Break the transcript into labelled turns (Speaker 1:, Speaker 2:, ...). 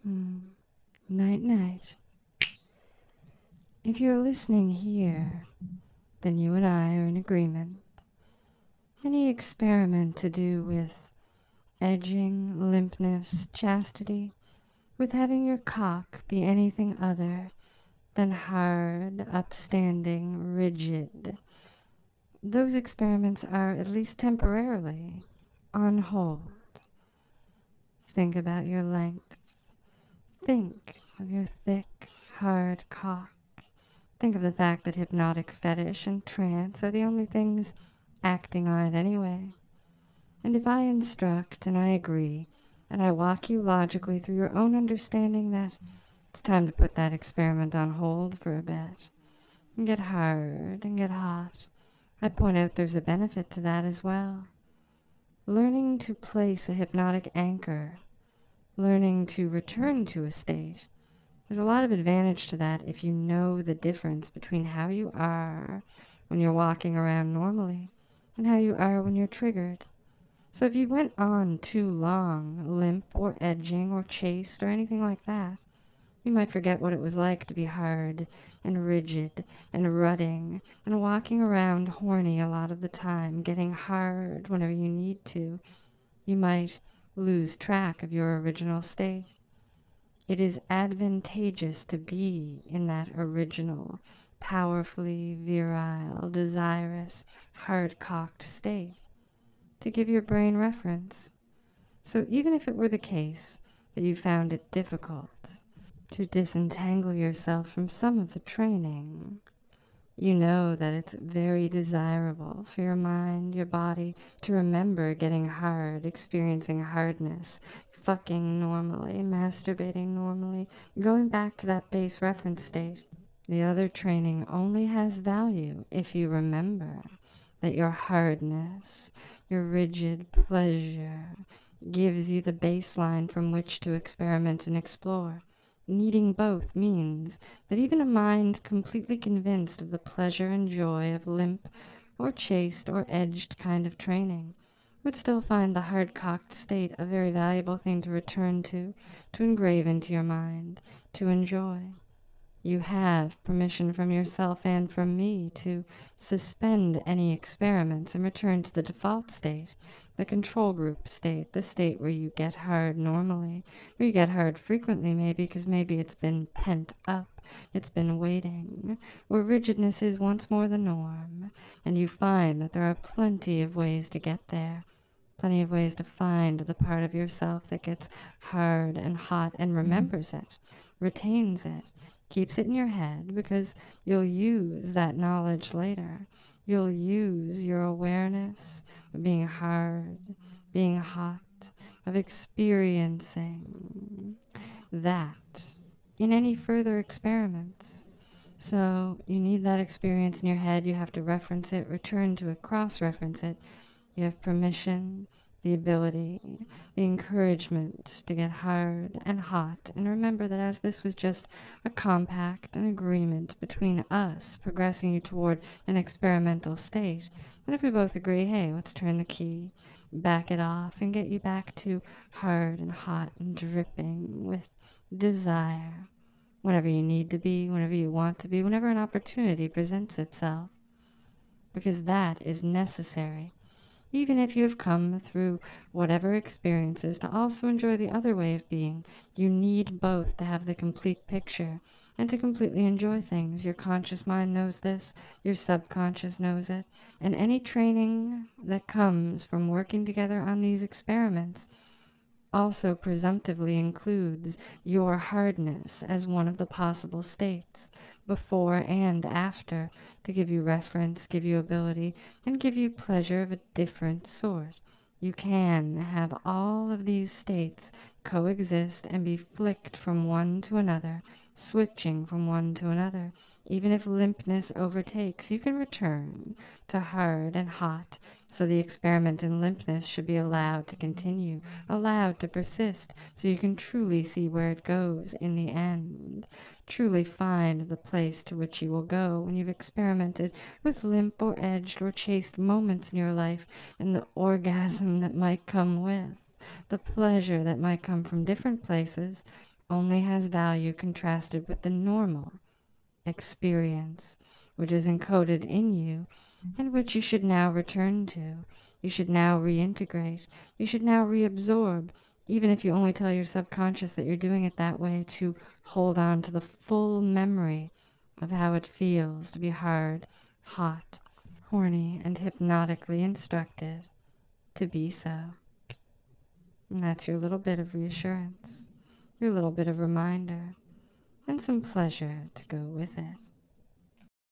Speaker 1: Night, night. If you're listening here, then you and I are in agreement. Any experiment to do with edging, limpness, chastity, with having your cock be anything other than hard, upstanding, rigid, those experiments are, at least temporarily, on hold. Think about your length. Think of your thick, hard cock. Think of the fact that hypnotic fetish and trance are the only things acting on it anyway. And if I instruct and I agree, and I walk you logically through your own understanding that it's time to put that experiment on hold for a bit, and get hard and get hot, I point out there's a benefit to that as well. Learning to place a hypnotic anchor, learning to return to a state, there's a lot of advantage to that if you know the difference between how you are when you're walking around normally and how you are when you're triggered. So if you went on too long, limp or edging or chaste or anything like that, you might forget what it was like to be hard and rigid and rutting and walking around horny a lot of the time, getting hard whenever you need to. You might lose track of your original state. It is advantageous to be in that original, powerfully virile, desirous, hard-cocked state, to give your brain reference. So even if it were the case that you found it difficult to disentangle yourself from some of the training, you know that it's very desirable for your mind, your body, to remember getting hard, experiencing hardness, fucking normally, masturbating normally, going back to that base reference state. The other training only has value if you remember that your hardness, your rigid pleasure, gives you the baseline from which to experiment and explore. Needing both means that even a mind completely convinced of the pleasure and joy of limp or chaste or edged kind of training would still find the hard-cocked state a very valuable thing to return to engrave into your mind, to enjoy. You have permission from yourself and from me to suspend any experiments and return to the default state, the control group state, the state where you get hard normally, where you get hard frequently maybe because maybe it's been pent up, it's been waiting, where rigidness is once more the norm, and you find that there are plenty of ways to get there, plenty of ways to find the part of yourself that gets hard and hot and remembers it, retains it, keeps it in your head, because you'll use that knowledge later. You'll use your awareness of being hard, being hot, of experiencing that in any further experiments. So you need that experience in your head. You have to reference it, return to it, cross-reference it. You have permission, the ability, the encouragement to get hard and hot. And remember that as this was just a compact, an agreement between us progressing you toward an experimental state, and if we both agree, hey, let's turn the key, back it off, and get you back to hard and hot and dripping with desire, whenever you need to be, whenever you want to be, whenever an opportunity presents itself, because that is necessary. Even if you have come through whatever experiences to also enjoy the other way of being, you need both to have the complete picture and to completely enjoy things. Your conscious mind knows this, your subconscious knows it, and any training that comes from working together on these experiments also presumptively includes your hardness as one of the possible states, before and after, to give you reference, give you ability, and give you pleasure of a different sort. You can have all of these states coexist and be flicked from one to another, switching from one to another. Even if limpness overtakes, you can return to hard and hot. So the experiment in limpness should be allowed to continue, allowed to persist, so you can truly see where it goes in the end. Truly find the place to which you will go when you've experimented with limp or edged or chaste moments in your life, and the orgasm that might come with, the pleasure that might come from different places, only has value contrasted with the normal experience, which is encoded in you and which you should now return to. You should now reintegrate. You should now reabsorb, even if you only tell your subconscious that you're doing it that way to hold on to the full memory of how it feels to be hard, hot, horny, and hypnotically instructed to be so. And that's your little bit of reassurance, your little bit of reminder, and some pleasure to go with it.